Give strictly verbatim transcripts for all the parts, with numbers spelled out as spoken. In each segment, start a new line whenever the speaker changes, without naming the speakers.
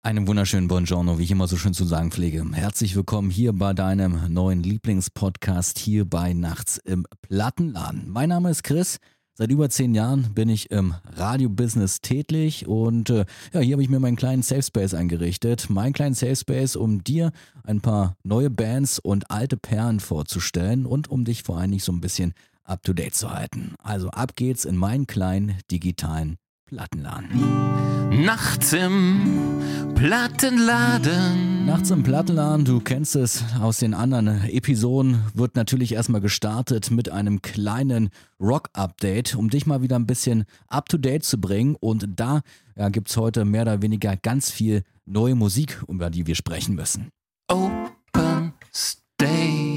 Einen wunderschönen Buongiorno, wie ich immer so schön zu sagen pflege. Herzlich willkommen hier bei deinem neuen Lieblingspodcast hier bei Nachts im Plattenladen. Mein Name ist Chris. Seit über zehn Jahren bin ich im Radio-Business tätig und äh, ja, hier habe ich mir meinen kleinen Safe Space eingerichtet. Mein kleinen Safe Space, um dir ein paar neue Bands und alte Perlen vorzustellen und um dich vor allem so ein bisschen up to date zu halten. Also ab geht's in meinen kleinen digitalen Plattenladen.
Nachts im Plattenladen.
Nachts im Plattenladen, du kennst es aus den anderen Episoden, wird natürlich erstmal gestartet mit einem kleinen Rock-Update, um dich mal wieder ein bisschen up-to-date zu bringen. Und da ja, gibt es heute mehr oder weniger ganz viel neue Musik, über die wir sprechen müssen.
Open Stage.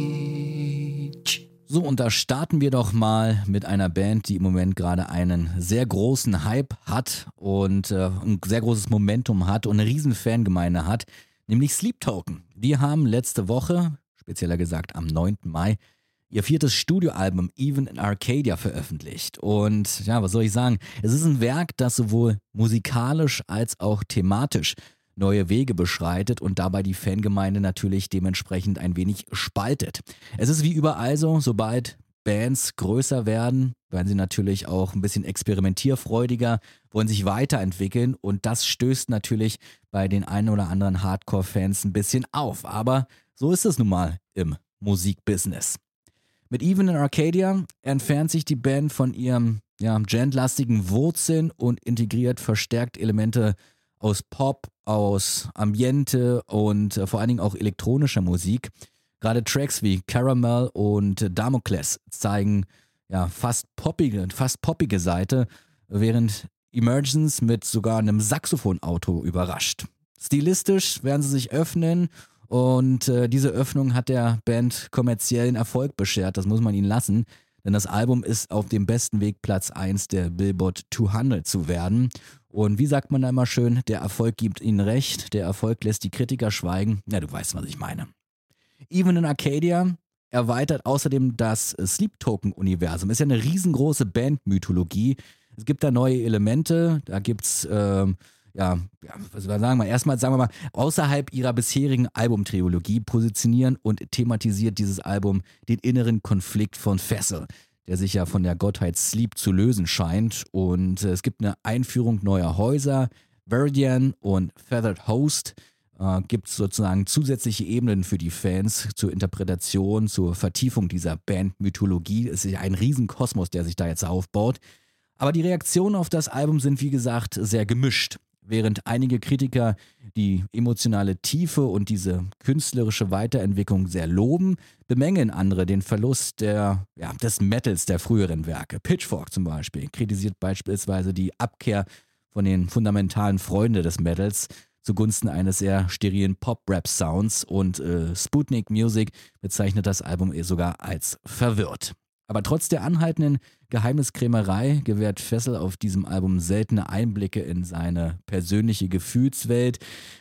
So, und da starten wir doch mal mit einer Band, die im Moment gerade einen sehr großen Hype hat und äh, ein sehr großes Momentum hat und eine riesen Fangemeinde hat, nämlich Sleep Token. Die haben letzte Woche, spezieller gesagt am neunten Mai, ihr viertes Studioalbum Even in Arcadia veröffentlicht. Und ja, was soll ich sagen? Es ist ein Werk, das sowohl musikalisch als auch thematisch neue Wege beschreitet und dabei die Fangemeinde natürlich dementsprechend ein wenig spaltet. Es ist wie überall so, sobald Bands größer werden, werden sie natürlich auch ein bisschen experimentierfreudiger, wollen sich weiterentwickeln und das stößt natürlich bei den einen oder anderen Hardcore-Fans ein bisschen auf. Aber so ist es nun mal im Musikbusiness. Mit Even in Arcadia entfernt sich die Band von ihrem ja, genlastigen Wurzeln und integriert verstärkt Elemente aus Pop, aus Ambiente und äh, vor allen Dingen auch elektronischer Musik. Gerade Tracks wie Caramel und Damocles zeigen ja fast poppige, fast poppige Seite, während Emergence mit sogar einem Saxophon-Outro überrascht. Stilistisch werden sie sich öffnen und äh, diese Öffnung hat der Band kommerziellen Erfolg beschert, das muss man ihnen lassen. Denn das Album ist auf dem besten Weg, Platz eins der Billboard zweihundert zu werden. Und wie sagt man da immer schön, der Erfolg gibt ihnen recht, der Erfolg lässt die Kritiker schweigen. Ja, du weißt, was ich meine. Even in Arcadia erweitert außerdem das Sleep Token-Universum. Ist ja eine riesengroße Bandmythologie. Es gibt da neue Elemente, da gibt's, ähm, ja, ja, was wir sagen wir erstmal, sagen wir mal, außerhalb ihrer bisherigen Albumtrilogie positionieren und thematisiert dieses Album den inneren Konflikt von Fessel, der sich ja von der Gottheit Sleep zu lösen scheint. Und äh, es gibt eine Einführung neuer Häuser, Veridian und Feathered Host. Äh, gibt es sozusagen zusätzliche Ebenen für die Fans zur Interpretation, zur Vertiefung dieser Bandmythologie. Es ist ja ein Riesenkosmos, der sich da jetzt aufbaut. Aber die Reaktionen auf das Album sind, wie gesagt, sehr gemischt. Während einige Kritiker die emotionale Tiefe und diese künstlerische Weiterentwicklung sehr loben, bemängeln andere den Verlust der, ja, des Metals der früheren Werke. Pitchfork zum Beispiel kritisiert beispielsweise die Abkehr von den fundamentalen Freunden des Metals zugunsten eines eher sterilen Pop-Rap-Sounds und äh, Sputnik Music bezeichnet das Album sogar als verwirrt. Aber trotz der anhaltenden Geheimniskrämerei gewährt Fessel auf diesem Album seltene Einblicke in seine persönliche Gefühlswelt.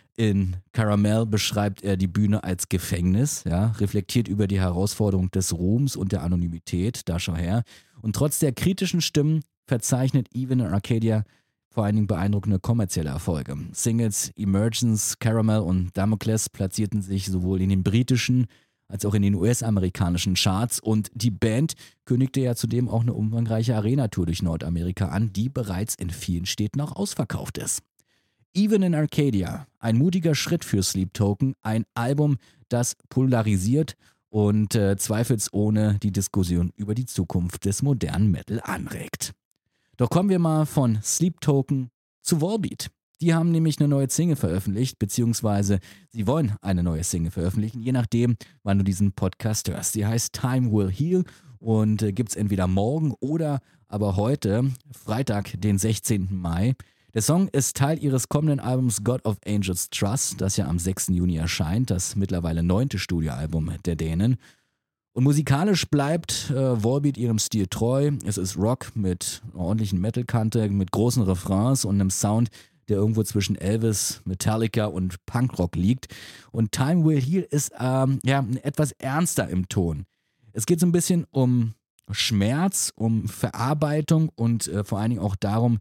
In Caramel beschreibt er die Bühne als Gefängnis, ja, reflektiert über die Herausforderung des Ruhms und der Anonymität, da schau her. Und trotz der kritischen Stimmen verzeichnet Even in Arcadia vor allen Dingen beeindruckende kommerzielle Erfolge. Singles Emergence, Caramel und Damocles platzierten sich sowohl in den britischen als auch in den U S-amerikanischen Charts und die Band kündigte ja zudem auch eine umfangreiche Arena-Tour durch Nordamerika an, die bereits in vielen Städten auch ausverkauft ist. Even in Arcadia, ein mutiger Schritt für Sleep Token, ein Album, das polarisiert und äh, zweifelsohne die Diskussion über die Zukunft des modernen Metal anregt. Doch kommen wir mal von Sleep Token zu Volbeat. Die haben nämlich eine neue Single veröffentlicht, beziehungsweise sie wollen eine neue Single veröffentlichen, je nachdem, wann du diesen Podcast hörst. Die heißt Time Will Heal und äh, gibt es entweder morgen oder aber heute, Freitag, den sechzehnten Mai. Der Song ist Teil ihres kommenden Albums God of Angels Trust, das ja am sechsten Juni erscheint, das mittlerweile neunte Studioalbum der Dänen. Und musikalisch bleibt äh, Volbeat ihrem Stil treu. Es ist Rock mit einer ordentlichen Metal-Kante, mit großen Refrains und einem Sound, der irgendwo zwischen Elvis, Metallica und Punkrock liegt. Und Time Will Heal ist ähm, ja, etwas ernster im Ton. Es geht so ein bisschen um Schmerz, um Verarbeitung und äh, vor allen Dingen auch darum,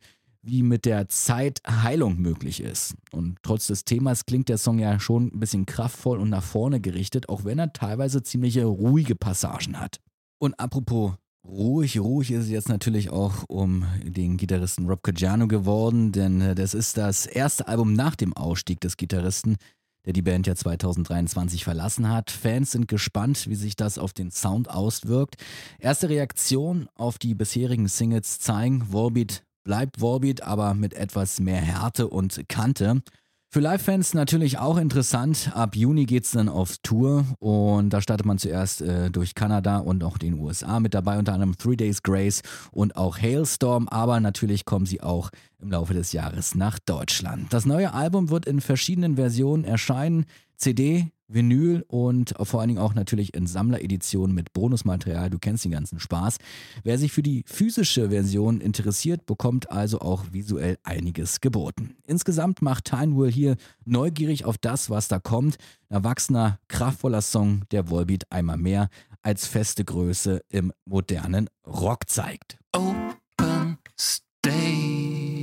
wie mit der Zeit Heilung möglich ist. Und trotz des Themas klingt der Song ja schon ein bisschen kraftvoll und nach vorne gerichtet, auch wenn er teilweise ziemliche ruhige Passagen hat. Und apropos ruhig, ruhig ist es jetzt natürlich auch um den Gitarristen Rob Caggiano geworden, denn das ist das erste Album nach dem Ausstieg des Gitarristen, der die Band ja zwanzig dreiundzwanzig verlassen hat. Fans sind gespannt, wie sich das auf den Sound auswirkt. Erste Reaktionen auf die bisherigen Singles zeigen, Volbeat bleibt Volbeat, aber mit etwas mehr Härte und Kante. Für Live-Fans natürlich auch interessant. Ab Juni geht's dann auf Tour und da startet man zuerst äh, durch Kanada und auch den U S A mit dabei, unter anderem Three Days Grace und auch Hailstorm, aber natürlich kommen sie auch im Laufe des Jahres nach Deutschland. Das neue Album wird in verschiedenen Versionen erscheinen, C D, Vinyl und vor allen Dingen auch natürlich in Sammlereditionen mit Bonusmaterial. Du kennst den ganzen Spaß. Wer sich für die physische Version interessiert, bekommt also auch visuell einiges geboten. Insgesamt macht Time Will hier neugierig auf das, was da kommt. Ein erwachsener, kraftvoller Song, der Volbeat einmal mehr als feste Größe im modernen Rock zeigt.
Open Stage.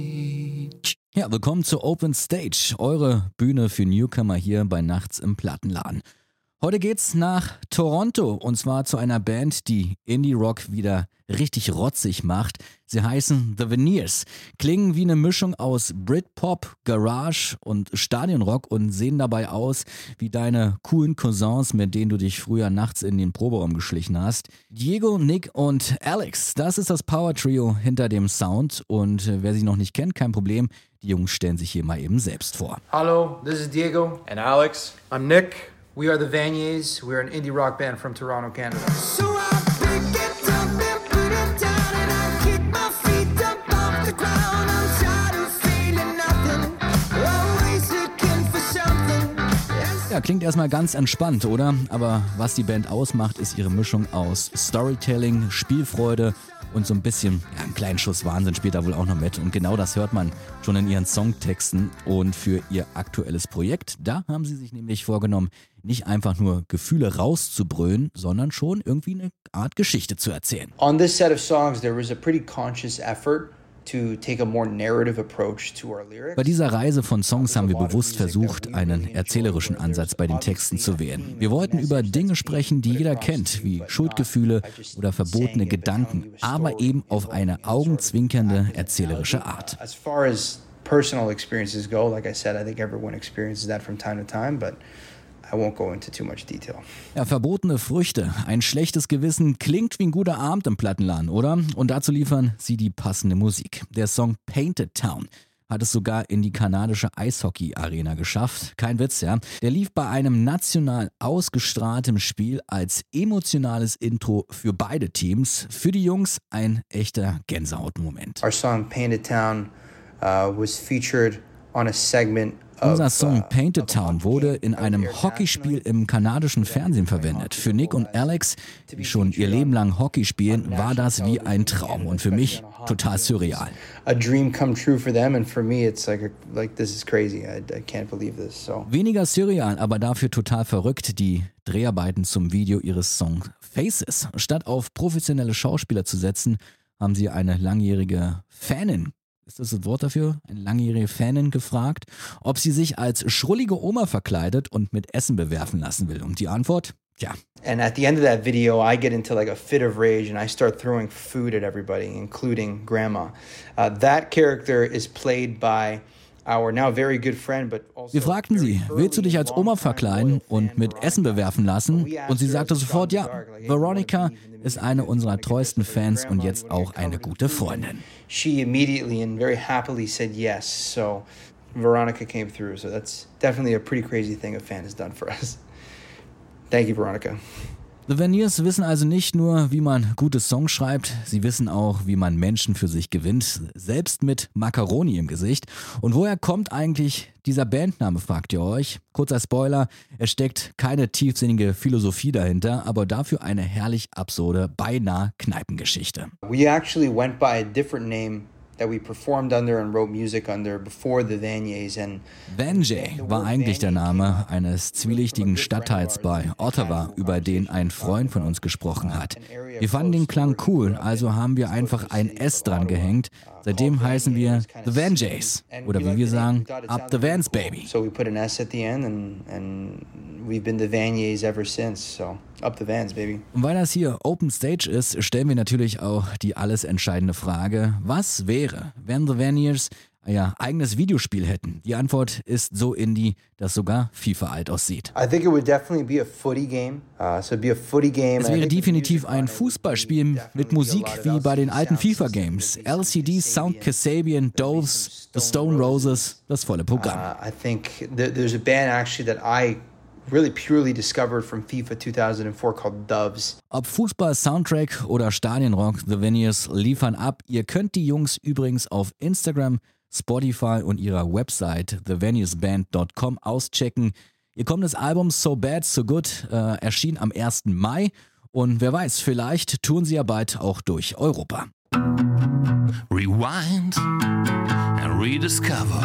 Ja, willkommen zur Open Stage, eure Bühne für Newcomer hier bei Nachts im Plattenladen. Heute geht's nach Toronto und zwar zu einer Band, die Indie-Rock wieder richtig rotzig macht. Sie heißen The Veneers, klingen wie eine Mischung aus Britpop, Garage und Stadionrock und sehen dabei aus wie deine coolen Cousins, mit denen du dich früher nachts in den Proberaum geschlichen hast. Diego, Nick und Alex, das ist das Power-Trio hinter dem Sound und äh, wer sie noch nicht kennt, kein Problem, die Jungs stellen sich hier mal eben selbst vor.
Hello, this is Diego.
And Alex.
I'm Nick. We are the Vaniers. We are an indie rock band from Toronto, Canada.
So I pick it up and put it down and I kick my feet up off the ground. I'm tired of feeling nothing, always looking for something. Yes.
Ja, klingt erstmal ganz entspannt, oder? Aber was die Band ausmacht, ist ihre Mischung aus Storytelling, Spielfreude und so ein bisschen, ja, einen kleinen Schuss Wahnsinn spielt da wohl auch noch mit. Und genau das hört man schon in ihren Songtexten. Und für ihr aktuelles Projekt, da haben sie sich nämlich vorgenommen, nicht einfach nur Gefühle rauszubrüllen, sondern schon irgendwie eine Art Geschichte zu erzählen.
On this set of songs, there was a pretty conscious effort to take a more narrative approach to our lyrics.
Bei dieser Reise von Songs haben wir bewusst versucht, einen erzählerischen Ansatz bei den Texten zu wählen. Wir wollten über Dinge sprechen, die jeder kennt, wie Schuldgefühle oder verbotene Gedanken, aber eben auf eine augenzwinkernde, erzählerische Art.
As far as personal experiences go, like I said, I think everyone experiences that from time to time, but I won't go into too much detail.
Ja, verbotene Früchte, ein schlechtes Gewissen klingt wie ein guter Abend im Plattenladen, oder? Und dazu liefern sie die passende Musik. Der Song Painted Town hat es sogar in die kanadische Eishockey-Arena geschafft. Kein Witz, ja. Der lief bei einem national ausgestrahltem Spiel als emotionales Intro für beide Teams. Für die Jungs ein echter Gänsehautmoment.
Our song Painted Town uh, was featured on a segment.
Unser Song Painted Town wurde in einem Hockeyspiel im kanadischen Fernsehen verwendet. Für Nick und Alex, die schon ihr Leben lang Hockey spielen, war das wie ein Traum und für mich total surreal.
A dream come true for them and for me it's like a, like this is crazy. I, I can't believe this. So.
Weniger surreal, aber dafür total verrückt die Dreharbeiten zum Video ihres Songs Faces. Statt auf professionelle Schauspieler zu setzen, haben sie eine langjährige Fanin Ist das das Wort dafür? Eine langjährige Fanin gefragt, ob sie sich als schrullige Oma verkleidet und mit Essen bewerfen lassen will. Und die Antwort? Ja.
And at the end of that video, I get into like a fit of rage and I start throwing food at everybody, including Grandma. Uh, that character is played by our now very good friend, but also
Wir fragten sie, willst du dich als Oma verkleiden und mit Essen bewerfen lassen? Und sie sagte sofort ja. Veronica ist eine unserer treuesten Fans und jetzt auch eine gute Freundin.
She immediately and very happily said yes. So Veronica came through. So that's definitely a pretty crazy thing a fan has done for us. Thank you, Veronica.
The Veneers wissen also nicht nur, wie man gute Songs schreibt, sie wissen auch, wie man Menschen für sich gewinnt, selbst mit Macaroni im Gesicht. Und woher kommt eigentlich dieser Bandname, fragt ihr euch? Kurzer Spoiler, es steckt keine tiefsinnige Philosophie dahinter, aber dafür eine herrlich absurde, beinahe Kneipengeschichte.
We actually went by a different name that we performed under and wrote music under before the Vaniers. And
Vanjay war eigentlich der Name eines zwielichtigen Stadtteils bei Ottawa, über den ein Freund von uns gesprochen hat. Wir fanden den Klang cool, also haben wir einfach ein S dran gehängt. Seitdem heißen wir The Vanjays. Oder wie wir sagen, Up the Vans, baby.
So we put an S at the end and, and we've been the Vaniers ever since. So up the Vans, baby.
Und weil das hier Open Stage ist, stellen wir natürlich auch die alles entscheidende Frage, was wäre, wenn The Vaniers ein eigenes Videospiel hätten? Die Antwort ist so indie, dass sogar FIFA alt aussieht.
I think it would definitely be a footy game. Uh, so it'd be a footy game.
Es wäre definitiv ein Fußballspiel mit Musik wie bei den alten FIFA-Games. L C D, Sound Kasabian, Doves, The Stone Roses, das volle Programm.
Uh, I think th- there's a band actually that I really purely discovered from FIFA two thousand four called Doves.
Ob Fußball, Soundtrack oder Stadionrock, The Vaniers liefern ab. Ihr könnt die Jungs übrigens auf Instagram, Spotify und ihrer Website the vaniers band dot com auschecken. Ihr kommendes Album So Bad, So Good äh, erschien am ersten Mai und wer weiß, vielleicht touren sie ja bald auch durch Europa.
Rewind and rediscover.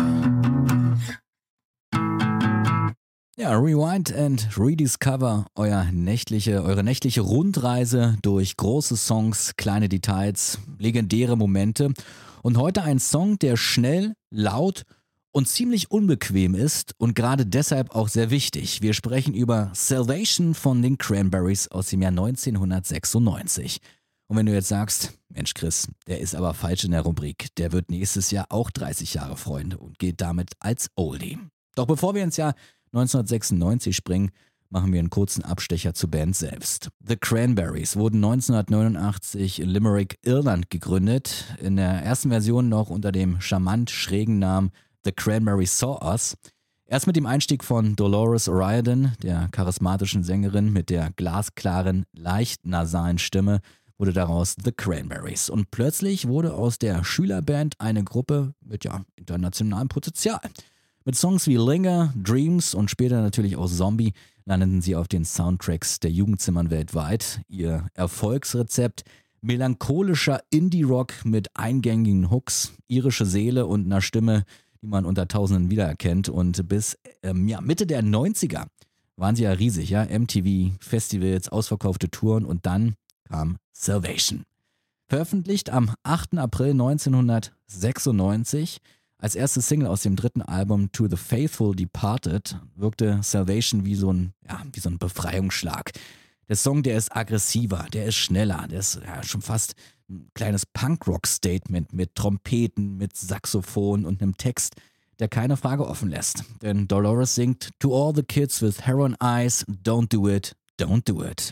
Ja, Rewind and Rediscover, euer nächtliche, eure nächtliche Rundreise durch große Songs, kleine Details, legendäre Momente. Und heute ein Song, der schnell, laut und ziemlich unbequem ist und gerade deshalb auch sehr wichtig. Wir sprechen über Salvation von den Cranberries aus dem Jahr neunzehnhundertsechsundneunzig. Und wenn du jetzt sagst, Mensch Chris, der ist aber falsch in der Rubrik, der wird nächstes Jahr auch dreißig Jahre Freunde und geht damit als Oldie. Doch bevor wir ins Jahr neunzehnhundertsechsundneunzig springen, machen wir einen kurzen Abstecher zur Band selbst. The Cranberries wurden neunzehnhundertneunundachtzig in Limerick, Irland gegründet, in der ersten Version noch unter dem charmant schrägen Namen The Cranberries Saw Us. Erst mit dem Einstieg von Dolores O'Riordan, der charismatischen Sängerin mit der glasklaren, leicht nasalen Stimme, wurde daraus The Cranberries. Und plötzlich wurde aus der Schülerband eine Gruppe mit ja, internationalem Potenzial. Mit Songs wie Linger, Dreams und später natürlich auch Zombie landeten sie auf den Soundtracks der Jugendzimmern weltweit. Ihr Erfolgsrezept: melancholischer Indie-Rock mit eingängigen Hooks, irische Seele und einer Stimme, die man unter Tausenden wiedererkennt. Und bis ähm, ja, Mitte der neunziger waren sie ja riesig, ja, M T V, Festivals, ausverkaufte Touren und dann kam Salvation. Veröffentlicht am achten April neunzehnhundertsechsundneunzig. Als erste Single aus dem dritten Album To the Faithful Departed wirkte Salvation wie so ein, ja, wie so ein Befreiungsschlag. Der Song, der ist aggressiver, der ist schneller, der ist ja, schon fast ein kleines Punk-Rock-Statement mit Trompeten, mit Saxophon und einem Text, der keine Frage offen lässt. Denn Dolores singt To all the kids with heroin eyes, don't do it, don't do it.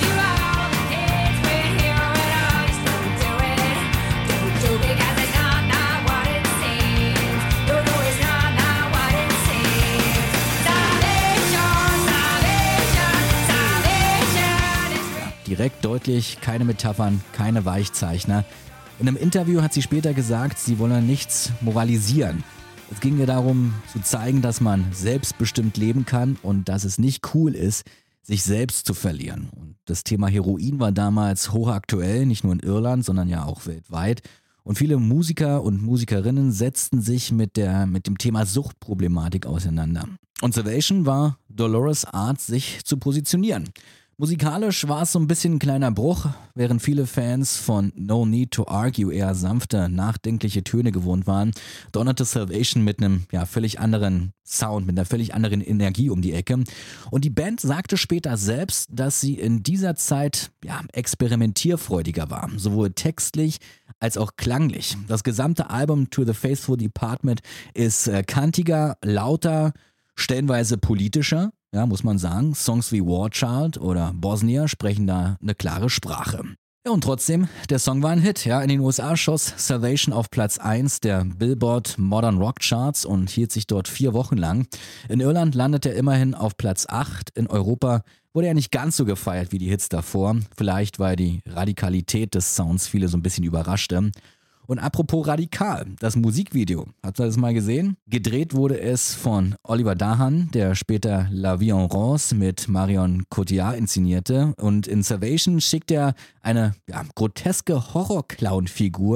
Direkt, deutlich, keine Metaphern, keine Weichzeichner. In einem Interview hat sie später gesagt, sie wolle nichts moralisieren. Es ging ihr darum, zu zeigen, dass man selbstbestimmt leben kann und dass es nicht cool ist, sich selbst zu verlieren. Und das Thema Heroin war damals hochaktuell, nicht nur in Irland, sondern ja auch weltweit. Und viele Musiker und Musikerinnen setzten sich mit, der, mit dem Thema Suchtproblematik auseinander. Und Salvation war Dolores' Art, sich zu positionieren. Musikalisch war es so ein bisschen ein kleiner Bruch, während viele Fans von No Need to Argue eher sanfte, nachdenkliche Töne gewohnt waren, donnerte Salvation mit einem ja, völlig anderen Sound, mit einer völlig anderen Energie um die Ecke. Und die Band sagte später selbst, dass sie in dieser Zeit ja, experimentierfreudiger war, sowohl textlich als auch klanglich. Das gesamte Album To the Faithful Departed ist äh, kantiger, lauter, stellenweise politischer. Ja, muss man sagen, Songs wie War Child oder Bosnia sprechen da eine klare Sprache. Ja, und trotzdem, der Song war ein Hit. Ja, in den U S A schoss Salvation auf Platz eins der Billboard Modern Rock Charts und hielt sich dort vier Wochen lang. In Irland landete er immerhin auf Platz acht. In Europa wurde er nicht ganz so gefeiert wie die Hits davor. Vielleicht, weil die Radikalität des Sounds viele so ein bisschen überraschte. Und apropos radikal, das Musikvideo, habt ihr das mal gesehen? Gedreht wurde es von Oliver Dahan, der später La Vie en Rose mit Marion Cotillard inszenierte. Und in Salvation schickt er eine ja, groteske Horror-Clown-Figur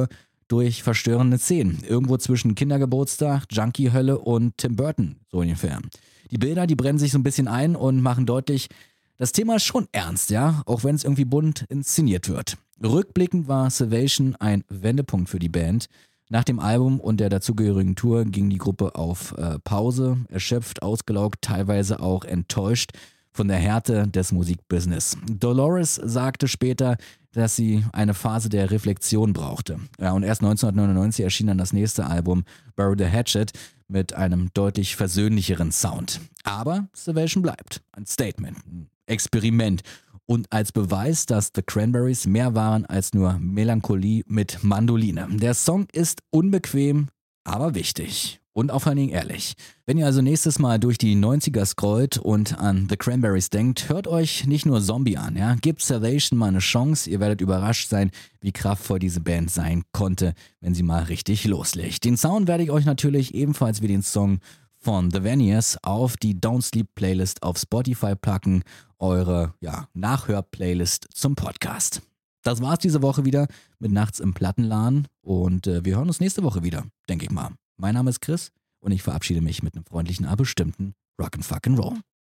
durch verstörende Szenen. Irgendwo zwischen Kindergeburtstag, Junkie-Hölle und Tim Burton, so ungefähr. Die Bilder, die brennen sich so ein bisschen ein und machen deutlich, das Thema ist schon ernst, ja, auch wenn es irgendwie bunt inszeniert wird. Rückblickend war Salvation ein Wendepunkt für die Band. Nach dem Album und der dazugehörigen Tour ging die Gruppe auf äh, Pause, erschöpft, ausgelaugt, teilweise auch enttäuscht von der Härte des Musikbusiness. Dolores sagte später, dass sie eine Phase der Reflexion brauchte. Ja, und erst neunzehnhundertneunundneunzig erschien dann das nächste Album, Bury the Hatchet, mit einem deutlich versöhnlicheren Sound. Aber Salvation bleibt ein Statement, ein Experiment und als Beweis, dass The Cranberries mehr waren als nur Melancholie mit Mandoline. Der Song ist unbequem, aber wichtig. Und auch vor allen Dingen ehrlich. Wenn ihr also nächstes Mal durch die neunziger scrollt und an The Cranberries denkt, hört euch nicht nur Zombie an, ja. Gebt Salvation mal eine Chance, ihr werdet überrascht sein, wie kraftvoll diese Band sein konnte, wenn sie mal richtig loslegt. Den Sound werde ich euch natürlich ebenfalls wie den Song von The Veneers auf die Don't Sleep Playlist auf Spotify packen, eure ja, Nachhör-Playlist zum Podcast. Das war's diese Woche wieder mit Nachts im Plattenladen und äh, wir hören uns nächste Woche wieder, denke ich mal. Mein Name ist Chris und ich verabschiede mich mit einem freundlichen, aber bestimmten Rock'n'Fuckin' Roll.